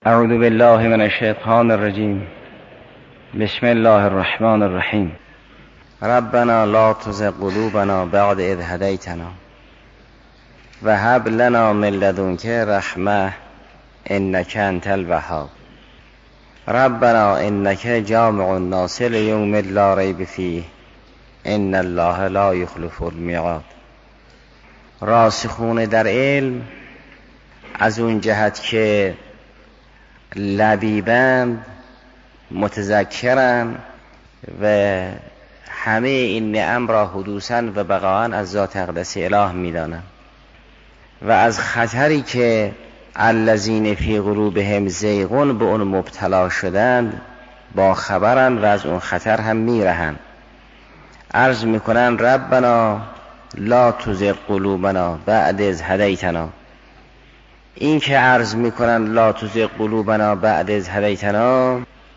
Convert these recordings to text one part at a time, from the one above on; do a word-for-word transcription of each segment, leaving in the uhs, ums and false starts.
اعوذ بالله من الشیطان الرجیم. بسم الله الرحمن الرحیم. ربنا لا تزغ قلوبنا بعد اذ هدیتنا و هب لنا من لدنک رحمه انک انت الوهاب. ربنا انک جامع الناس لیوم لا ریب فیه ان الله لا یخلف المیعاد. راسخون در علم از اون جهت که لبیبند، متذکرن و همه این نعم را حدوثاً و بقاءً از ذات اقدس اله میدانن و از خطری که الذین فی قلوبهم زیغ به اون مبتلا شدند با خبرن و از اون خطر هم میرهن. عرض میکنن ربنا لا تزغ قلوبنا بعد اذ هدیتنا. این که عرض میکنن لا تزغ قلوبنا بعد اذ هدیتنا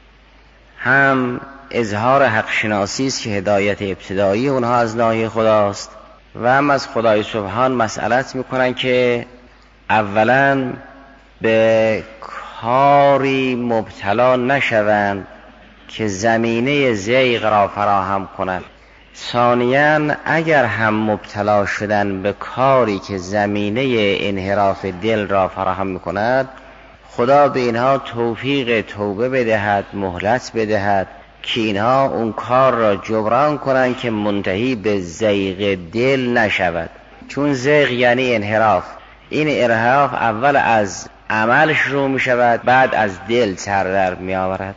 هم اظهار حق شناسی است که هدایت ابتدایی اونها از ناحیه خداست و هم از خدای سبحان مسئلت میکنن که اولا به کاری مبتلا نشوند که زمینه زیغ را فراهم کند. ثانیاً اگر هم مبتلا شدن به کاری که زمینه انحراف دل را فراهم میکند، خدا به اینها توفیق توبه بدهد، مهلت بدهد که اینها اون کار را جبران کنند که منتهی به زیغ دل نشود. چون زیغ یعنی انحراف. این انحراف اول از عمل شروع می شود، بعد از دل سر در می آورد.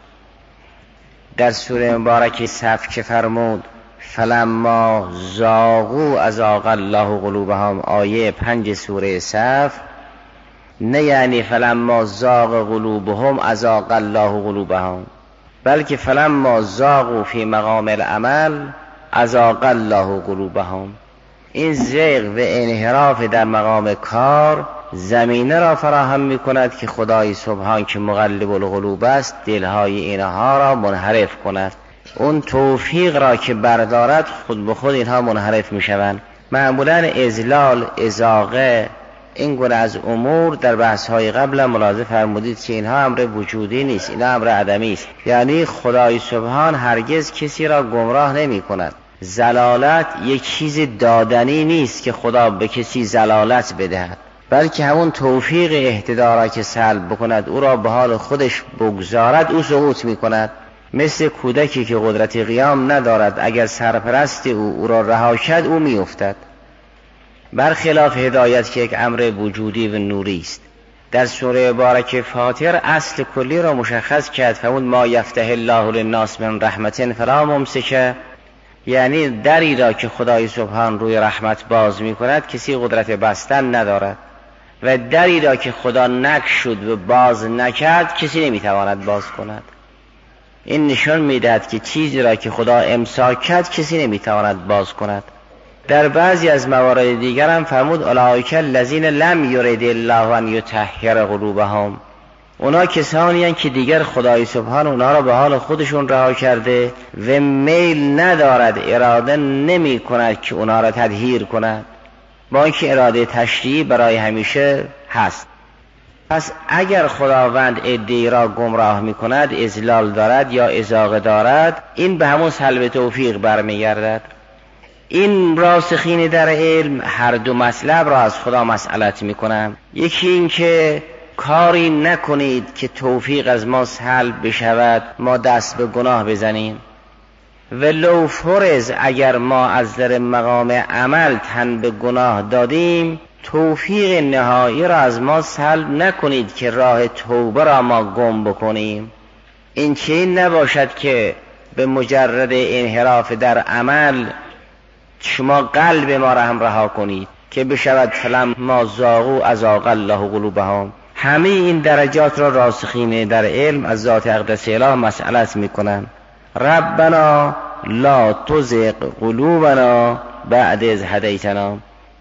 در سوره مبارکه صف که فرمود فلما زاغوا ازاغ الله قلوبهم، آیه پنج سوره صف، نه یعنی فلما زاغ قلوبهم ازاغ الله قلوبهم، بلکه فلما زاغوا فی مقام العمل ازاغ الله قلوبهم. این زیغ و انحراف در مقام کار زمینه را فراهم می کند که خدای سبحان که مقلب القلوب است دلهای اینها را منحرف کند. اون توفیق را که بردارد خود به خود اینها منحرف می شوند. معمولا اذلال، ازاغه، این گونه از امور در بحث های قبل ملاحظه فرمودید که اینها امر وجودی نیست، اینها امر عدمی است. یعنی خدای سبحان هرگز کسی را گمراه نمی کند. زلالت یک چیز دادنی نیست که خدا به کسی زلالت بدهد، بلکه همون توفیق اهتدا را که سلب بکند، او را به حال خودش بگذارد، او سقوط می کند. مثل کودکی که قدرت قیام ندارد، اگر سرپرست او او را رها کرد او می افتد. برخلاف هدایت که یک امر وجودی و نوری است. در سوره مبارکه فاطر اصل کلی را مشخص کرد، فرمود ما یفتح الله للناس من رحمت فلا ممسک، یعنی دری را که خدای سبحان روی رحمت باز می کند کسی قدرت بستن ندارد و دری را که خدا نگشود و باز نکرد کسی نمی تواند باز کند. این نشان میدهد که چیزی را که خدا امساک کرد کسی نمیتواند باز کند. در بعضی از موارد دیگر هم فرمود اولئک الذین لم یرد الله ان یطهر قلوبهم. اونا کسانی هستند که دیگر خدای سبحان اونا را به حال خودشون رها کرده و میل ندارد، اراده نمی کند که اونا را تطهیر کند، با اینکه اراده تشریعی برای همیشه هست. پس اگر خداوند عده‌ای را گمراه می کند، اضلال دارد یا ازاغه دارد، این به همون سلب توفیق برمیگردد. این راسخین در علم هر دو مطلب را از خدا مسئلت می کنند. یکی این که کاری نکنید که توفیق از ما سلب بشود، ما دست به گناه بزنیم، و لو فرض اگر ما از در مقام عمل تن به گناه دادیم، توفیق نهایی را از ما سلب نکنید که راه توبه را ما گم بکنیم. این چه این نباشد که به مجرد انحراف در عمل شما قلب ما را هم رها کنید که بشود فلما زاغوا ازاغ الله قلوبهم. همه این درجات را راسخین در علم از ذات اقدس اله مسئلت میکنن. ربنا لا تزغ قلوبنا بعد اذ هدیتنا.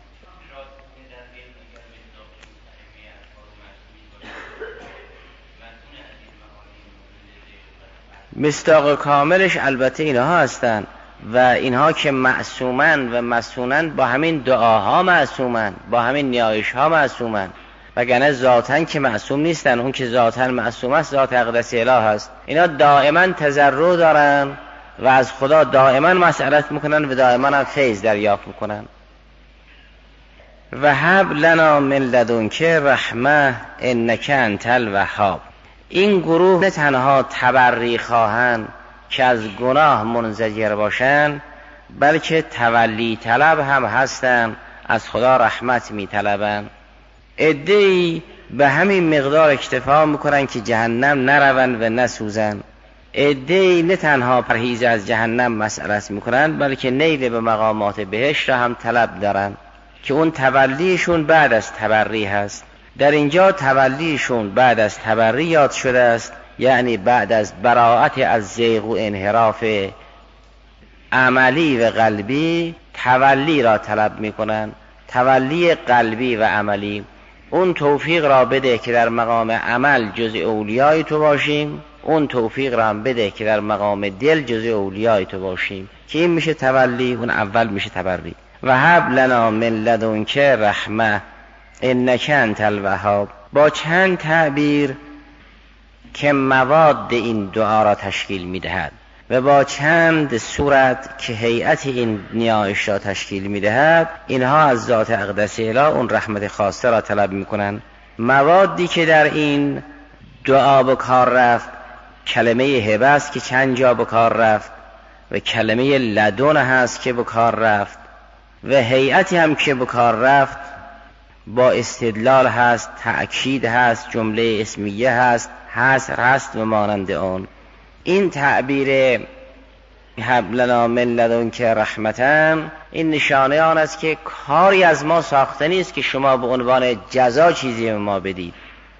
مصداق کاملش البته اینها هستند و اینها که معصومن و مسونن با همین دعاها معصومن، با همین نیایش ها معصومن. وگرنه ذاتن که معصوم نیستن. اون که ذاتن معصوم است ذات اقدس اله است. اینا دائما تضرع دارن و از خدا دائما مسئلت میکنن و دائما هم فیض دریافت میکنن. و هب لنا من لدنک رحمه انک انت الوهاب. این گروه نه تنها تبری خواهند که از گناه منزجر باشند، بلکه تولی طلب هم هستند، از خدا رحمت می طلبند. عده‌ای به همین مقدار اکتفا میکنن که جهنم نروند و نسوزند. عده‌ای نه تنها پرهیز از جهنم مسئلت میکنن، بلکه نیل به مقامات بهشت را هم طلب دارن که اون تولیشون بعد از تبری هست. در اینجا تولیشون بعد از تبری یاد شده است، یعنی بعد از براءت از زیغ و انحراف عملی و قلبی تولی را طلب میکنن. تولی قلبی و عملی. اون توفیق را بده که در مقام عمل جز اولیای تو باشیم، اون توفیق را هم بده که در مقام دل جز اولیای تو باشیم، که این میشه تولی، اون اول میشه تبری. و هب لنا من لدنک رحمه انک انت الوهاب. با چند تعبیر که مواد این دعا را تشکیل میدهد و با چند صورت که هیئت این نیایش را تشکیل میدهد، اینها از ذات اقدس اله اون رحمت خاصه را طلب میکنن. موادی که در این دعا به کار رفت، کلمه هبه است که چند جا به کار رفت و کلمه لدن هست که به کار رفت و هیئتی هم که به کار رفت با استدلال هست، تأکید هست، جمله اسمیه هست، حصر هست و مانند آن. این تعبیر هب لنا من لدنک رحمتا، این نشانه آن است که کاری از ما ساخته نیست که شما به عنوان جزا چیزی به ما بدید،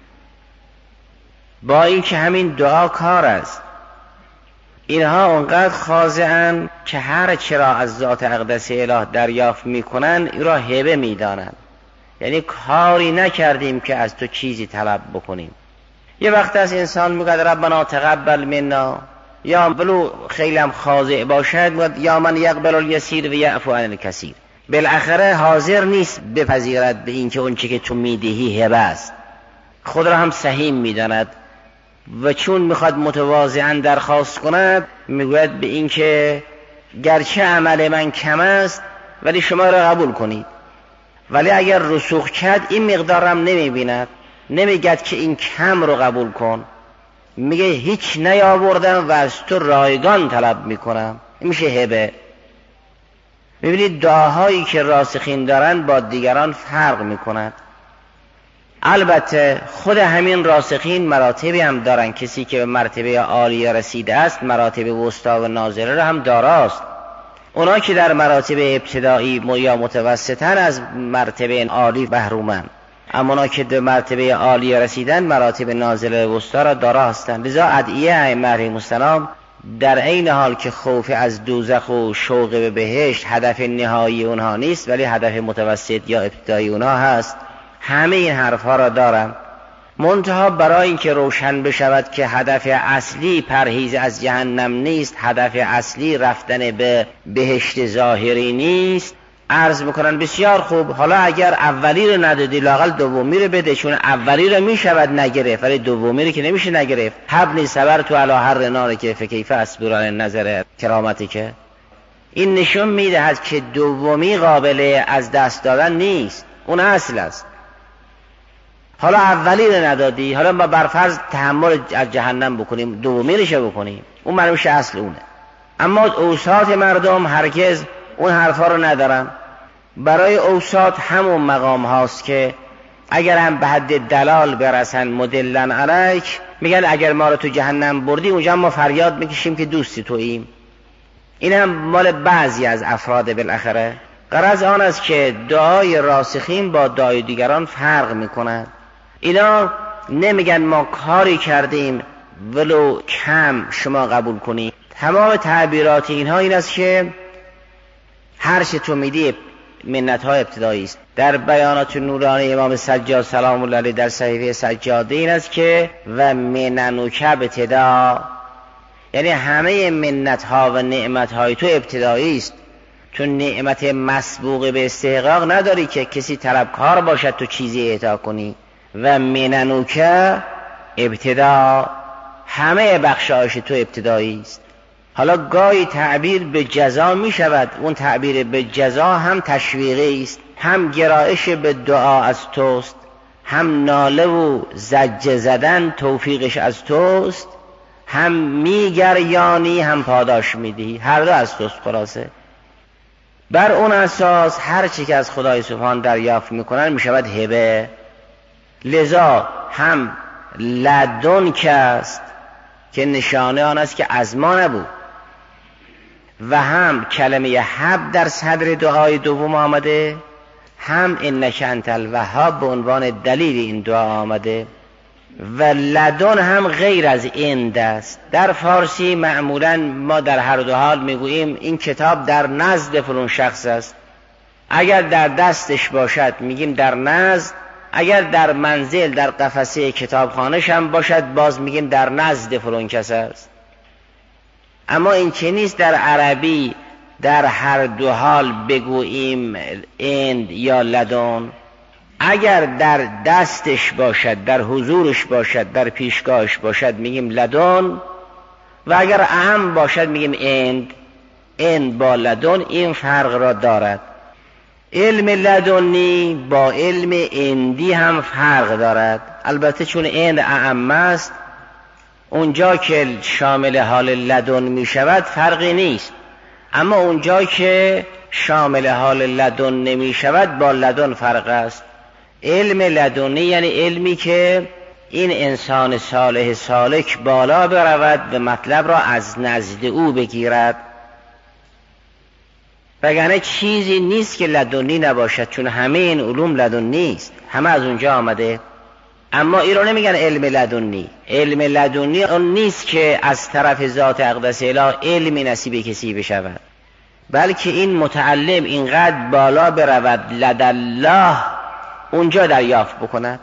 با این که همین دعا کار است. اینها اونقدر خاضعن که هر چرا از ذات اقدس اله دریافت میکنن این را هبه میدانند، یعنی کاری نکردیم که از تو چیزی طلب بکنیم. یه وقت از انسان میگه ربنا تقبل منا، یا بلو خیلی هم خاضع باشد یا من یقبل الیسیر و یعفو عن الکثیر. بالاخره حاضر نیست بپذیرد به این که اون چی که تو میدهی هبه است، خود را هم سهیم میداند و چون میخواد متواضعاً درخواست کند میگوید به این که گرچه عمل من کم است ولی شما را قبول کنید. ولی اگر رسوخ کرد این مقدارم نمیبیند، نمیگد که این کم رو قبول کن، میگه هیچ نیاوردم و از تو رایگان طلب میکنم. این میشه هبه. میبینید دعاهایی که راسخین دارن با دیگران فرق میکند. البته خود همین راسخین مراتبی هم دارن. کسی که به مرتبه عالیه رسیده است مراتب وسطا و نازله را هم داراست. اونا که در مراتب ابتدایی یا متوسطن از مرتبه عالی محرومن، اما اونا که به مرتبه عالیه رسیدن مراتب نازله و وسطا را دارا هستند. لذا ادعیه ائمه علیهم السلام در عین حال که خوف از دوزخ و شوق به بهشت هدف نهایی اونها نیست ولی هدف متوسط یا ابتدایی اونها هست، همه این حرفها را دارم. منتها برای اینکه روشن بشود که هدف اصلی پرهیز از جهنم نیست، هدف اصلی رفتن به بهشت ظاهری نیست، عرض میکنن بسیار خوب، حالا اگر اولی رو ندادی لااقل دومی رو بده، چون اولی رو میشود نگرفت ولی دومی رو که نمیشه نگرفت. حبلی صبر تو علی هر نار که فکیف اصبران نظر کرامتی که این نشون میدهد که دومی قابل از دست دادن نیست، اون اصل است. حالا اولی رو ندادی، حالا ما برفرض تحمل از جهنم بکنیم، دومی رو بکنیم، اون معلومش اصل اونه. اما اوساط مردم هرگز اون حرفا رو ندارن. برای اوساط همون مقام هاست که اگر هم به حد دلال برسن مدلن علیک، میگن اگر ما رو تو جهنم بردی اونجا ما فریاد میکشیم که دوستی توییم. این هم مال بعضی از افراد بالاخره. غرض آن است که دعای راسخین با دعای دیگران فرق میکنند. اینا نمیگن ما کاری کردیم ولو کم شما قبول کنید. تمام تعبیرات اینها این است که هر چه تو میدی منت های ابتدایی است. در بیانات نورانی امام سجاد سلام الله علیه در صحیفه سجاده این است که و مننوک ابتدا، یعنی همه منت ها و نعمت های تو ابتدایی است. تو نعمت مسبوق به استحقاق نداری که کسی طلبکار باشد تو چیزی اعطا کنی، و مننوک ابتدا، همه بخشایش تو ابتدایی است. حالا گاهی تعبیر به جزا می شود، اون تعبیر به جزا هم تشویقی است، هم گرایش به دعا از توست، هم ناله و زجه زدن توفیقش از توست، هم میگریانی هم پاداش میدی، هر دو از توست. خلاصه بر اون اساس هر چی که از خدای سبحان دریافت میکنن میشود هبه. لذا هم لدن که است که نشانه آن است که از ما نبود، و هم کلمه حب در صدر دعای دوم آمده، هم انک انت الوهاب به عنوان دلیل این دعا آمده. و لدن هم غیر از اند است. در فارسی معمولا ما در هر دو حال میگوییم این کتاب در نزد فلان شخص است. اگر در دستش باشد میگیم در نزد، اگر در منزل در قفسه کتابخانه‌ش هم باشد باز میگیم در نزد فلان کس است. اما این که نیست در عربی در هر دو حال بگوییم اند یا لدن. اگر در دستش باشد، در حضورش باشد، در پیشگاهش باشد میگیم لدن، و اگر اهم باشد میگیم اند. اند با لدن این فرق را دارد. علم لدنی با علم اندی هم فرق دارد. البته چون اند اعم است، اونجا که شامل حال لدن می شود فرقی نیست، اما اونجا که شامل حال لدن نمی شود با لدن فرق است. علم لدنی یعنی علمی که این انسان صالح سالک بالا برود و مطلب را از نزد او بگیرد، وگرنه چیزی نیست که لدنی نباشد، چون همه این علوم لدنی نیست، همه از اونجا آمده. اما این رو نمیگن علم لدنی. علم لدنی اون نیست که از طرف ذات اقدس اله علمی نصیب کسی بشود، بلکه این متعلم اینقدر بالا برود لدالله اونجا دریافت بکند.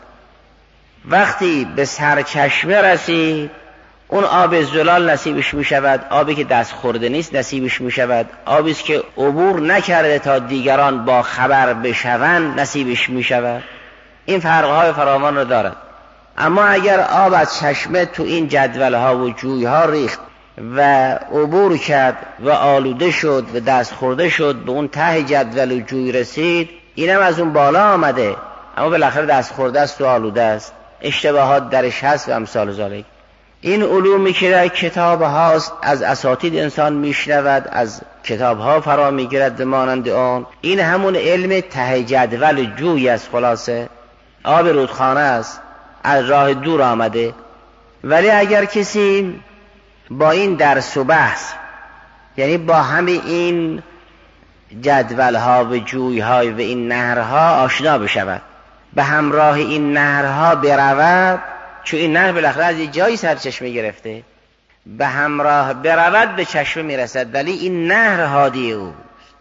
وقتی به سرچشمه رسید اون آب زلال نصیبش می شود، آبی که دست خورده نیست نصیبش می شود، آبی است که عبور نکرده تا دیگران با خبر بشوند نصیبش می شود. این فرقهای فراوان رو دارد. اما اگر آب از چشمه تو این جدولها و جویها ریخت و عبور کرد و آلوده شد و دست خورده شد به اون ته جدول و جوی رسید، اینم از اون بالا آمده، اما بالاخره دست خورده است و آلوده است، اشتباهات درش هست و امثال ذالک. این علومی که در کتاب هاست از اساتید انسان میشنود، از کتاب ها فرا میگیرد مانند آن، این همون علم ته جدول جوی است. خلاصه آب رودخانه است، از راه دور آمده. ولی اگر کسی با این درس و بحث، یعنی با همه این جدول ها و جوی های و این نهرها آشنا بشود، به همراه این نهرها برود، چون این نهر بالاخره از یه جایی سرچشمه گرفته، به همراه برود به چشمه میرسد، ولی این نهر هادی اوست،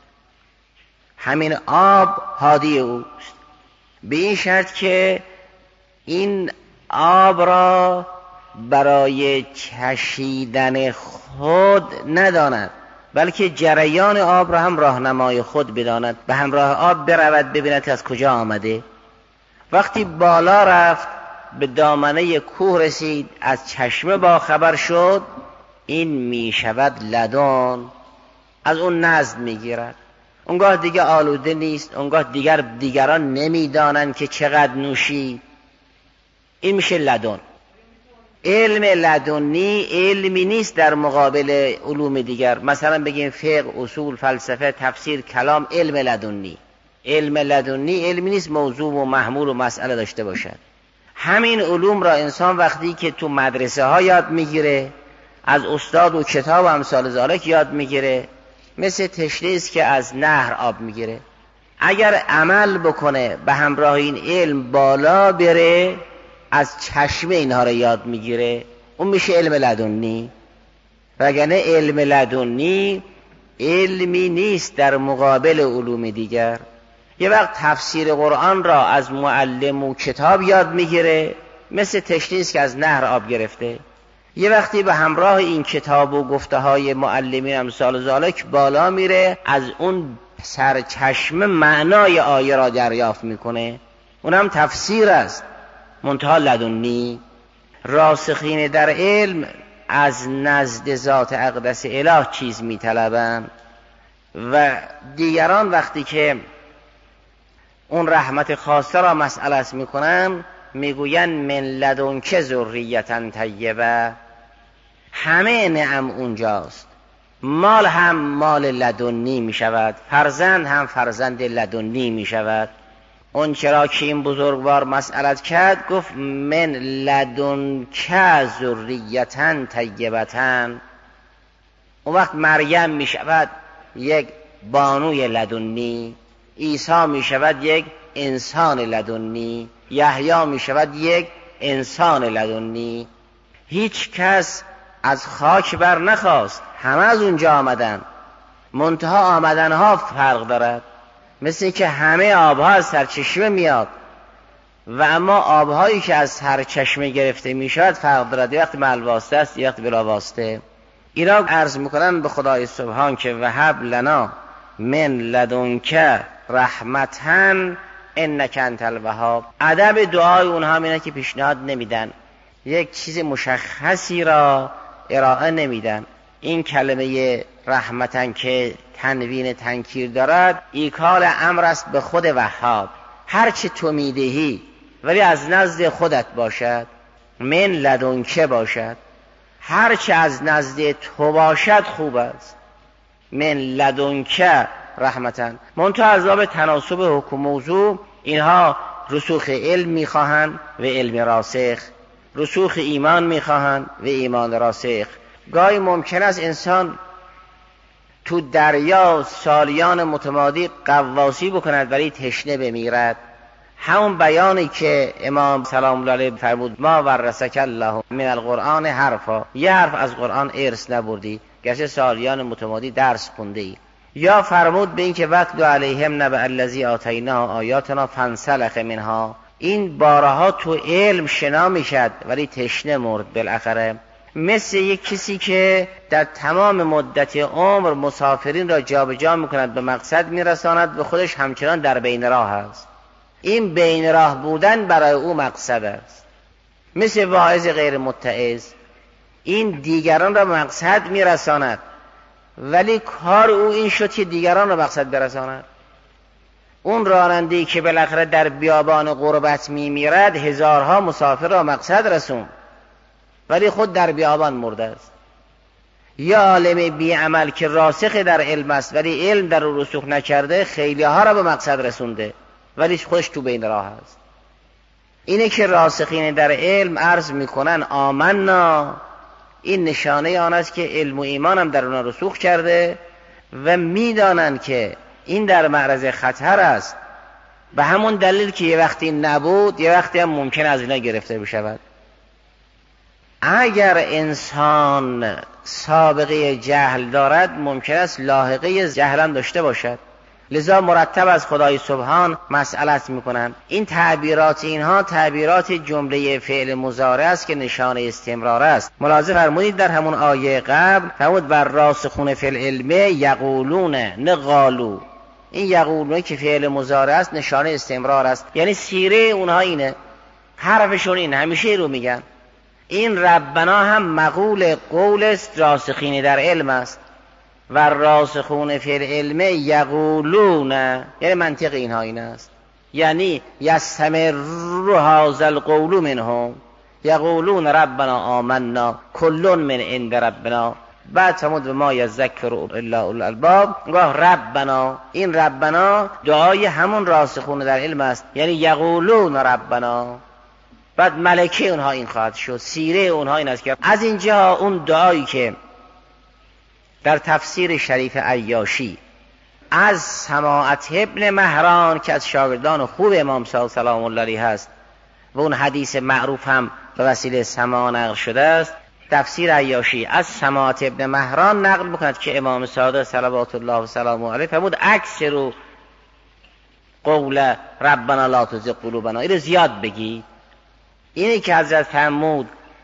همین آب هادی اوست، به این شرط که این آب را برای چشیدن خود نداند، بلکه جریان آب را هم راهنمای خود بداند، به همراه آب برود ببیند که از کجا آمده. وقتی بالا رفت به دامنه کوه رسید، از چشمه با خبر شد، این می شود لدن، از اون نزد می گیرد. اونگاه دیگه آلوده نیست، اونگاه دیگر دیگران نمی دانند که چقدر نوشی، این میشه لدن. علم لدنی علمی نیست در مقابل علوم دیگر، مثلا بگیم فقه، اصول، فلسفه، تفسیر، کلام، علم لدنی. علم لدنی علمی نیست موضوع و محمول و مسئله داشته باشد. همین علوم را انسان وقتی که تو مدرسه ها یاد میگیره، از استاد و کتاب و امثال ذالک یاد میگیره، مثل تشنه است که از نهر آب میگیره. اگر عمل بکنه به همراه این علم بالا بره، از چشمه اینها را یاد میگیره، اون میشه علم لدنی. وگرنه علم لدنی علمی نیست در مقابل علوم دیگر. یه وقت تفسیر قرآن را از معلم و کتاب یاد میگیره، مثل تشنه است که از نهر آب گرفته. یه وقتی به همراه این کتاب و گفته های معلمین امثال ذالک بالا میره، از اون سرچشمه معنای آیه را دریافت میکنه، اونم تفسیر است. منتها لدنی. راسخین در علم از نزد ذات اقدس اله چیز میطلبند و دیگران وقتی که اون رحمت خاصه را مسئله میکنن میگوین من لدنک ذریة طیبه. همه نعم اونجاست. مال هم مال لدنی میشود، فرزند هم فرزند لدنی میشود. اون چرا که این بزرگوار مسئلت کرد گفت من لدنک ذریة طیبة. اون وقت مریم میشود یک بانوی لدنی، عیسی میشود یک انسان لدنی، یحیی میشود یک انسان لدنی. هیچ کس از خاک بر نخواست، همه از اونجا آمدن، منتها آمدنها فرق دارد. مثل این که همه آبها از سرچشمه میاد و اما آبهایی که از سرچشمه گرفته میشود فرق دارد. یک وقت مع واسطه است، یک وقت بلا واسطه. اینا عرض میکنن به خدای سبحان که وهب لنا من لدنک رحمتاً انک انت الوهاب. ادب دعای اونها اینه که پیشنهاد نمیدن، یک چیز مشخصی را ارائه نمیدن. این کلمه رحمتاً که تنوین تنکیر دارد ایکال امر است به خود وهاب. هر چه تو میدهی ولی از نزد خودت باشد، من لدنک باشد. هر چه از نزد تو باشد خوب است، من لدنک رحمتاً. منتها از باب تناسب حکم موضوع اینها رسوخ علم میخواهند و علم راسخ، رسوخ ایمان میخواهند و ایمان راسخ. گاهی ممکن است انسان تو دریا سالیان متمادی غواصی بکند ولی تشنه بمیرد. همون بیانی که امام سلام الله علیه فرمود ما ورثک الله من القرآن حرفا، یه حرف از قرآن ارث نبردی گرچه سالیان متمادی درس خونده ای. یا فرمود به این که وقت علیهم نبأ الذی آتیناه آیاتنا فانسلخ منها. این بارها تو علم شنا میشد ولی تشنه مرد بالاخره. مثل یک کسی که در تمام مدت عمر مسافرین را جابجا میکند به مقصد میرساند به خودش همچنان در بین راه است. این بین راه بودن برای او مقصد است. مثل واعظ غیر متعظ، این دیگران را به مقصد میرساند ولی کار او این شد که دیگران را مقصد برساند. اون راننده‌ای که بالاخره در بیابان غربت میمیرد هزارها مسافر را مقصد رسون ولی خود در بیابان مرده است. یا عالم بی عمل که راسخ در علم است ولی علم در او رسوخ نکرده خیلی ها را به مقصد رسونده ولی خودش تو بین راه است. اینه که راسخین در علم عرض میکنن آمنا، این نشانه آن است که علم و ایمان هم در اونا رسوخ کرده و میدانند که این در معرض خطر است، به همون دلیل که یه وقتی نبود یه وقتی هم ممکن از اینا گرفته بشود. اگر انسان سابقه جهل دارد ممکن است لاحقه جهل هم داشته باشد. لذا مرتب از خدای سبحان مسئلت میکنن. این تعبیرات اینها تعبیرات جمله فعل مضارع است که نشانه استمرار است. ملاحظه فرمودید در همون آیه قبل فرمود بر راسخون فی العلم یقولون نه قالو. این یقولون که فعل مضارع است نشانه استمرار است، یعنی سیره اونها اینه، حرفشون این، همیشه رو میگن. این ربنا هم مقول قول است راسخین در علم است و راسخون فی العلم یقولون، یعنی منطق اینها این است، یعنی یستمر هذا القول منهم یقولون ربنا آمنا کل من عند ربنا. بعد فرمود به ما یذکر الا اولو الالباب. گاه ربنا، این ربنا دعای همون راسخون در علم است، یعنی یقولون ربنا. بعد ملکه اونها این خواهد شد، سیره اونها این است که از اینجا اون دعایی که در تفسیر شریف عیاشی از سماعت ابن مهران که از شاگردان خوب امام صادق سلام الله علیه هست و اون حدیث معروف هم به وسیله سماع نقل شده است، تفسیر عیاشی از سماعت ابن مهران نقل بکند که امام صادق صلوات الله و سلامه علیه فرمود اکثر قول ربنا لا تزغ قلوبنا، اینو زیاد بگید. اینی که حضرت فرمود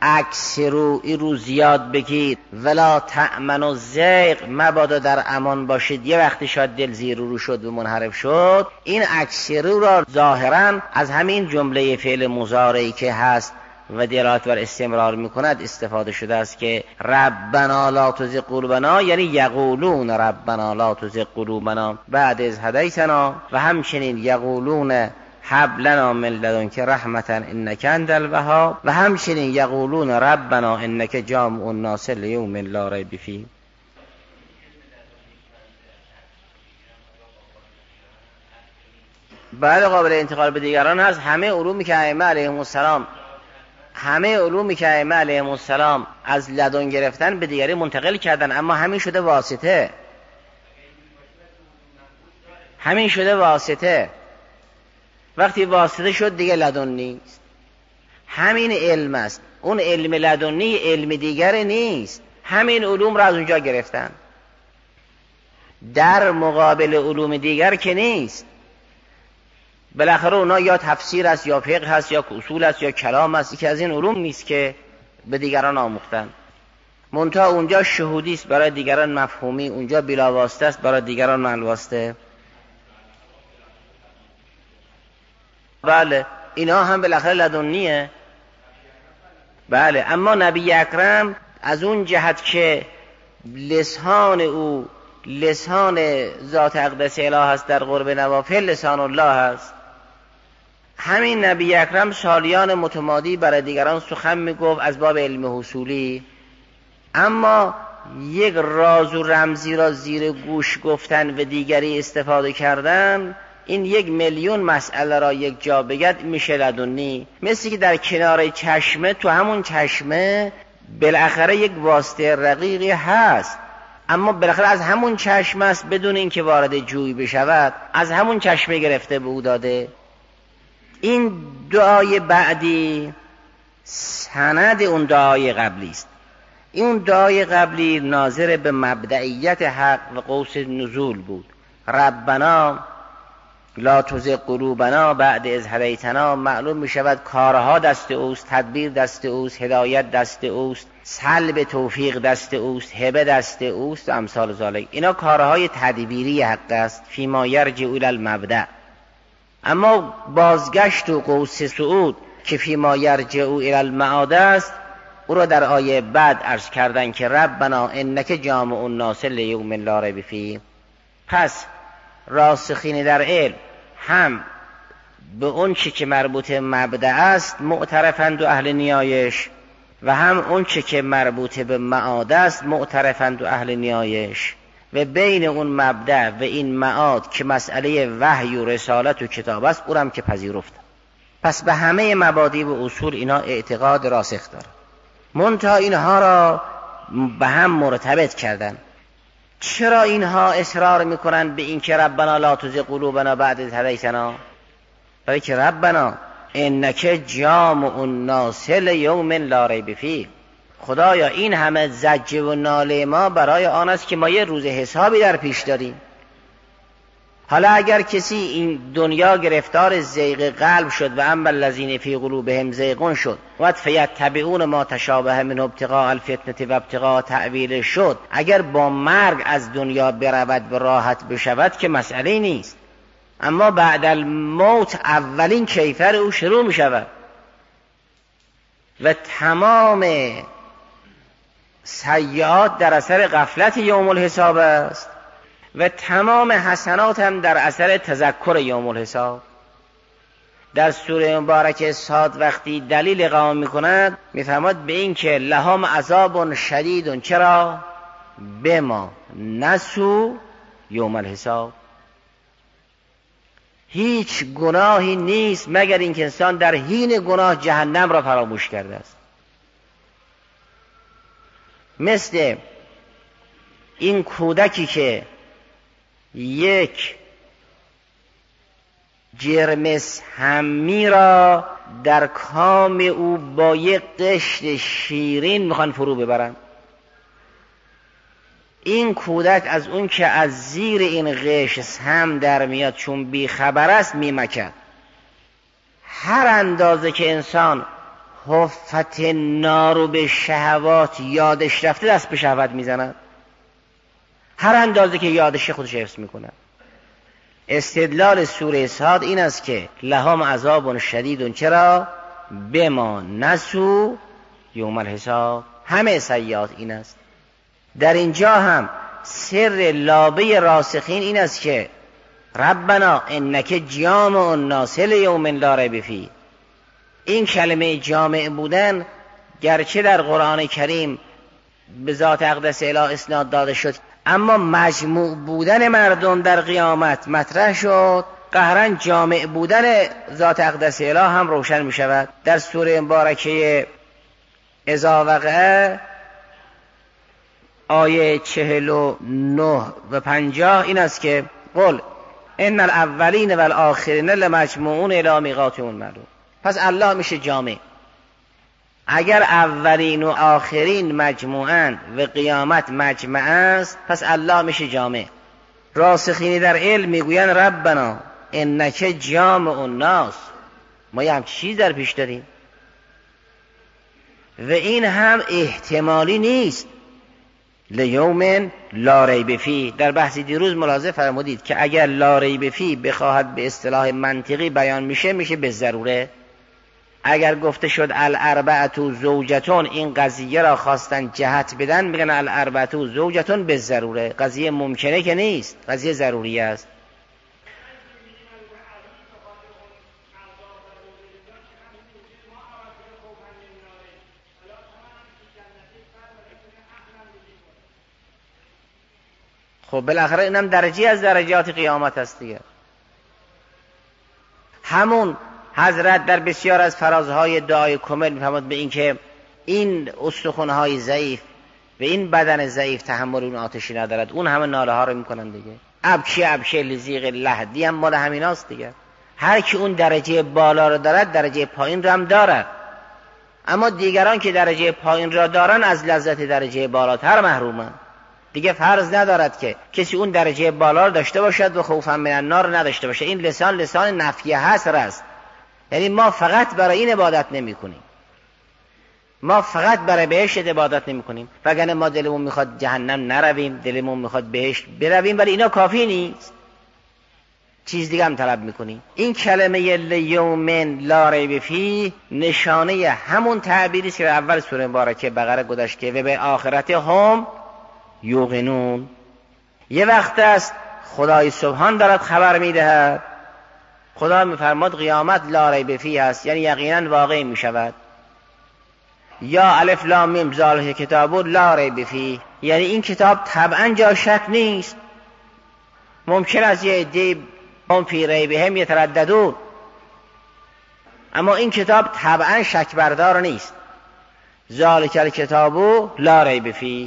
اکثرو این رو زیاد بگید ولا تأمنوا زیغ مبادا در امان باشید، یه وقتی شاید دل زیر رو شد و منحرف شد. این اکثرو را ظاهرا از همین جمله فعل مضارعی که هست و دلالت بر استمرار میکند استفاده شده است که ربنا لا تزغ قلوبنا، یعنی یقولون ربنا لا تزغ قلوبنا بعد از هدیتنا، و همچنین یقولون هب لنا من لدنک رحمتا انک انت الوهاب، و همچنین یقولون ربنا انک جامع الناس لیوم لا ریب فیه. بعد قابل انتقال به دیگران هست. همه علومی که ائمه علیهم السلام همه علومی که ائمه علیهم السلام از لدن گرفتن به دیگری منتقل کردن، اما همین شده واسطه، همین شده واسطه. وقتی واسطه شد دیگه لدن نیست. همین علم است. اون علم لدنی علم دیگر نیست. همین علوم را از اونجا گرفتن، در مقابل علوم دیگر که نیست. بالاخره اونا یا تفسیر است یا فقه هست یا اصول است یا کلام است، که از این علوم نیست که به دیگران آموختن. منتها اونجا شهودی است برای دیگران مفهومی، اونجا بلا واسطه است برای دیگران ملواسطه. بله اینا هم بالاخره لدنیه. بله اما نبی اکرم از اون جهت که لسان او لسان ذات اقدس اله است، در قرب نوافل لسان الله است. همین نبی اکرم سالیان متمادی برای دیگران سخن میگفت از باب علم حصولی، اما یک راز و رمزی را زیر گوش گفتن و دیگری استفاده کردن، این یک میلیون مسئله را یک جا بگد میشه لدنی. مثل که در کنار چشمه، تو همون چشمه بالاخره یک واسطه رقیقی هست، اما بالاخره از همون چشمه است، بدون اینکه وارد جوی بشود از همون چشمه گرفته به او داده. این دعای بعدی سند اون دعای قبلی است. این دعای قبلی ناظر به مبدئیت حق و قوس نزول بود. ربنا لا تزغ قلوبنا بعد اذ هدیتنا. معلوم می شود کارها دست اوست، تدبیر دست اوست، هدایت دست اوست، سلب توفیق دست اوست، هبه دست اوست و امثال ذالک. اینا کارهای تدبیری حق است، فیما یرجع الی المبدأ. اما بازگشت و قوس صعود که فیما یرجع الی المعاد است، او را در آیه بعد عرض کردن که ربنا انک جامع الناس لیوم لا ریب فیه. پس راسخین در علم هم به اون چی که مربوط مبدأ است معترفند و اهل نیایش، و هم اون چی که مربوط به معاد است معترفند و اهل نیایش، و بین اون مبدأ و این معاد که مسئله وحی و رسالت و کتاب است او هم که پذیرفت. پس به همه مبادی و اصول اینا اعتقاد راسخ داره، منتها اینها را به هم مرتبط کردن. چرا اینها اصرار میکنن به این که ربنا لا تزغ قلوبنا بعد اذ هدیتنا؟ برای که ربنا انک جامع الناس لیوم لا ریب فیه. خدایا این همه زجه و ناله ما برای آن است که ما یه روز حسابی در پیش داریم. حالا اگر کسی این دنیا گرفتار زیغ قلب شد و اما الذین فی قلوبهم زیغون شد و فیتبعون ما تشابه منه ابتغاء الفتنه و ابتغاء تأویل شد، اگر با مرگ از دنیا برود به راحت بشود که مسئله نیست، اما بعد الموت اولین کیفر او شروع می شود و تمام سیئات در اثر غفلت یوم الحساب است و تمام حسنات هم در اثر تذکر یوم الحساب. در سوره مبارکه صاد وقتی دلیل اقامه میکند میفرماد به این که لهم عذاب شدید. چرا؟ بما نسوا یوم الحساب. هیچ گناهی نیست مگر اینکه انسان در حین گناه جهنم را فراموش کرده است. مثل این کودکی که یک جرمس همی را در کام او با یک قشر شیرین میخوان فرو ببرن. این کودک از اون که از زیر این قشر سم در میاد چون بی خبر است میمکد. هر اندازه که انسان حفت نارو به شهوات یادش رفته دست به شهوت میزند، هر اندازه که یادش خودش حفظ میکنه. استدلال سوره صاد این است که لهم عذاب شدید، چرا؟ بما نسوا یوم الحساب. همه سیئات این است. در اینجا هم سر لابه راسخین این است که ربنا انک جامع الناس لیوم لا ریب فیه. این کلمه جامع بودن گرچه در قرآن کریم به ذات اقدس اله اسناد داده شد، اما مجموع بودن مردم در قیامت مطرح شد. قهرا جامع بودن ذات اقدس اله هم روشن می شود. در سوره مبارکه اذا وقع آیه چهل و نه و پنجاه این است که قل ان الاولین والآخرین لمجموعون الی میقات یوم معلوم. پس الله میشه جامع. اگر اولین و آخرین مجموعن و قیامت مجمع است، پس الله میشه جامع. راسخینی در علم میگوین ربنا انک جامع الناس. ما یه همچین چیز در پیش داریم و این هم احتمالی نیست. لیوم لا ریب فیه. در بحث دیروز ملاحظه فرمودید که اگر لا ریب فیه بخواهد به اصطلاح منطقی بیان میشه، میشه به ضروره. اگر گفته شد الاربعه زوجتون، این قضیه را خواستن جهت بدن، میگن الاربعه زوجتون به ضروره. قضیه ممکنه که نیست، قضیه ضروری است. خب بالاخره اینم درجه از درجات قیامت است دیگه. همون حضرت در بسیار از فرازهای دعای کمل میفرماد به این که این استخوان‌های ضعیف و این بدن ضعیف تحمل اون آتشی ندارد، اون همه ناله ها رو میکنن دیگه. ابکی ابکی لزیق لحدی هم مال همیناست دیگه. هر کی اون درجه بالا رو دارد درجه پایین رو هم دارد، اما دیگران که درجه پایین را دارن از لذت درجه بالاتر محرومن. دیگه فرض ندارد که کسی اون درجه بالا رو داشته باشد و خوفا من النار نداشته باشه. این لسان لسان نفی حصر است. یعنی ما فقط برای این عبادت نمی کنیم، ما فقط برای بهشت عبادت نمی کنیم، وگرنه ما دلمون میخواد جهنم نرویم، دلمون میخواد بهشت برویم، ولی اینا کافی نیست، چیز دیگه هم طلب میکنیم. این کلمه لیوم لا ریب فیه نشانه همون تعبیری است که اول سوره مبارکه بقره گذشته و به آخرت هم یوقنون. یه وقت است خدای سبحان دارد خبر میدهد، خدا میفرماد قیامت لا ریب فیه است، یعنی یقینا واقع میشود. یا الف لام میم ذالک کتاب لا ریب فیه، یعنی این کتاب طبعا جا شک نیست. ممکن است یه عده هم فی ریبهم یترددون، اما این کتاب طبعا شک بردار نیست. ذالک الکتاب لا ریب فیه.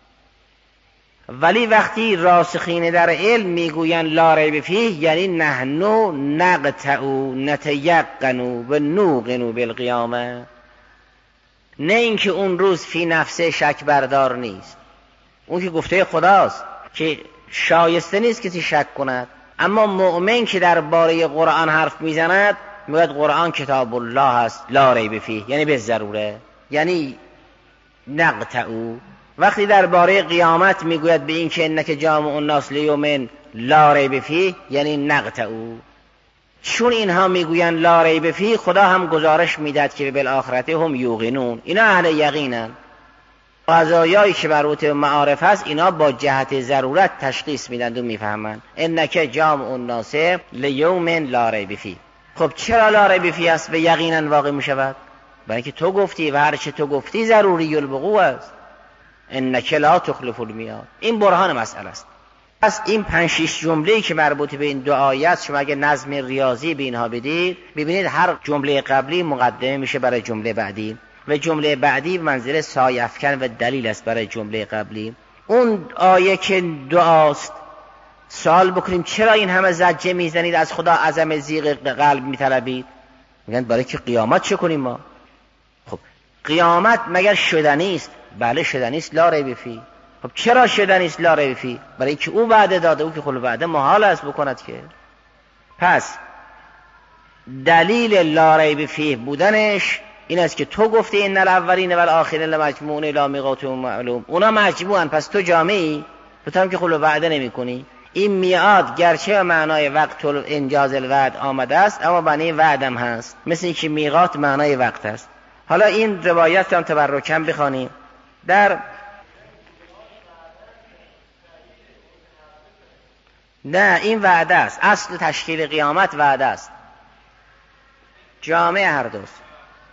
ولی وقتی راسخین در علم میگوین لا ریب فیه، یعنی نحنو نقطعو نتیقنو و نوقنو بالقیامه. نه اینکه اون روز فی نفسه شک بردار نیست، اون که گفته خداست که شایسته نیست کسی شک کند. اما مؤمن که درباره قرآن حرف میزند میگوید قرآن کتاب الله است لا ریب فیه، یعنی به ضروره، یعنی نقطعو. وقتی درباره قیامت میگوید به این که انک جامع الناس لیوم لا ریب فیه، یعنی نقطعو. چون اینها میگوین لا ریب فیه، خدا هم گزارش میداد که بالآخرت هم یوقنون، اینا اهل یقینن. قضایایی که مربوط به معارف هست اینا با جهت ضرورت تشخیص میدن و میفهمن. انک جامع الناس لیوم لا ریب فیه. خب چرا لا ریب فیه است و یقینا واقع میشود؟ برای اینکه تو گفتی و هر چه تو گفتی ضروری الوقوع است. انک لا تخلف المیعاد. این برهان مسئله است. پس این پنج شش جمله‌ای که مربوط به این دو آیات، شما اگه نظم ریاضی به اینها بدید ببینید هر جمله قبلی مقدمه میشه برای جمله بعدی و جمله بعدی منزله سایه افکن و دلیل است برای جمله قبلی. اون آیه که دعاست، سوال بکنیم چرا این همه زجه میزنید از خدا عزم زیغ قلب میطلبید؟ میگن برای که قیامت چه کنیم ما؟ خب قیامت مگر شدنی است؟ بله شدنی است لا ریب فیه. خب چرا شدنی است لا ریب فیه؟ برای که او وعده داده، او که خود وعده محال است بکند که. پس دلیل لا ریب فیه بودنش این است که تو گفتی ان الاولین و الاخرین لمجموعون الی میقات معلوم، اونا مجموعن پس تو جامعی، تو هم که خلو وعده نمی کنی. این میعاد گرچه به معنای وقت انجاز الوعد آمده است اما معنی وعدم هست، مثل اینکه میقات معنای وقت است. حالا این روایت هم تبرکم بخوانیم. در نه این وعده است، اصل تشکیل قیامت وعده است، جامعه هر دوست.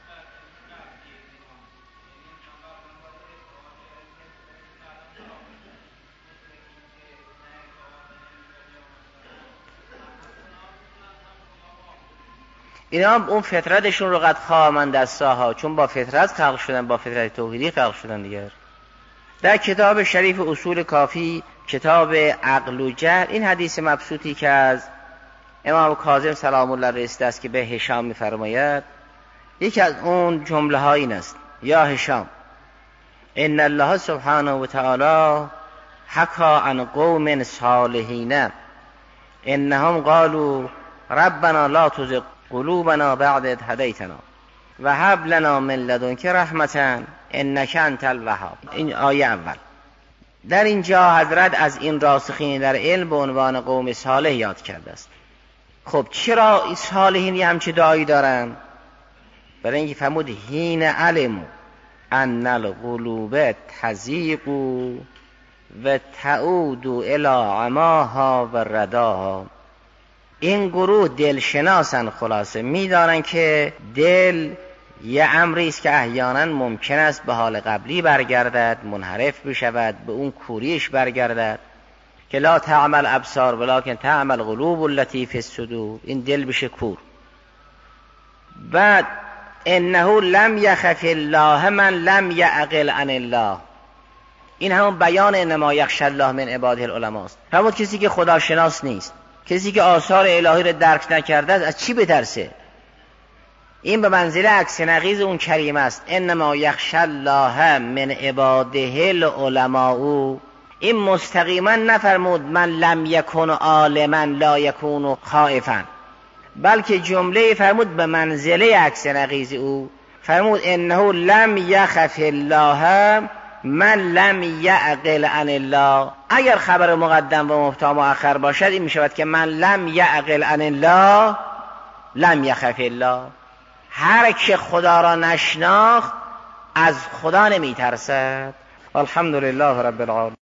اینا اون فطرتشون رو قد خواهمند از ساها، چون با فطرت خلق شدن، با فطرت توحیدی خلق شدن دیگر. در کتاب شریف اصول کافی، کتاب عقل و جهل، این حدیث مبسوطی که از امام کاظم سلام الله رسیده است که به هشام می‌فرماید، یکی از اون جمله ها این است: یا هشام ان الله سبحانه و تعالی حکا عن قوم صالحین انهم قالوا ربنا لا تزغ قلوبنا بعد اذ هدیتنا و هب لنا من لدنک رحمة انک انت الوهاب. این آیه اول. در اینجا حضرت از این راسخین در علم به عنوان قوم صالح یاد کرده است. خب چرا صالحین یه همچه دعایی دارن؟ برای اینکه فرمود حین علموا ان القلوب تزیغ و تعود الی عماها و رداها. این گروه دلشناسن، خلاصه میدانن که دل یه امری است که احیانا ممکن است به حال قبلی برگردد، منحرف بشود، به اون کوریش برگردد که لا تعمل ابصار ولکن تعمل قلوب التي فی الصدور. این دل بشه کور. بعد انه لم یخف الله من لم یعقل عن الله. این همون بیان انما یخشی الله من عباده العلماء است. فرمود کسی که خدا شناس نیست، کسی که آثار الهی رو درک نکرده است، از چی بترسه؟ این به منزله عکس نقیض اون کریم است. انما یخشی الله من عباده العلماء. این مستقیما نفرمود من لم یکن عالما لا یکون خائفا، بلکه جمله فرمود به منزله عکس نقیض او. فرمود انه لم یخف الله من لم یعقل عن الله. اگر خبر مقدم و مبتدا مؤخر باشد این میشود که من لم یعقل عن الله لم یخف الله. هر که خدا را نشناخت از خدا نمیترسد. الحمدلله رب العالمین.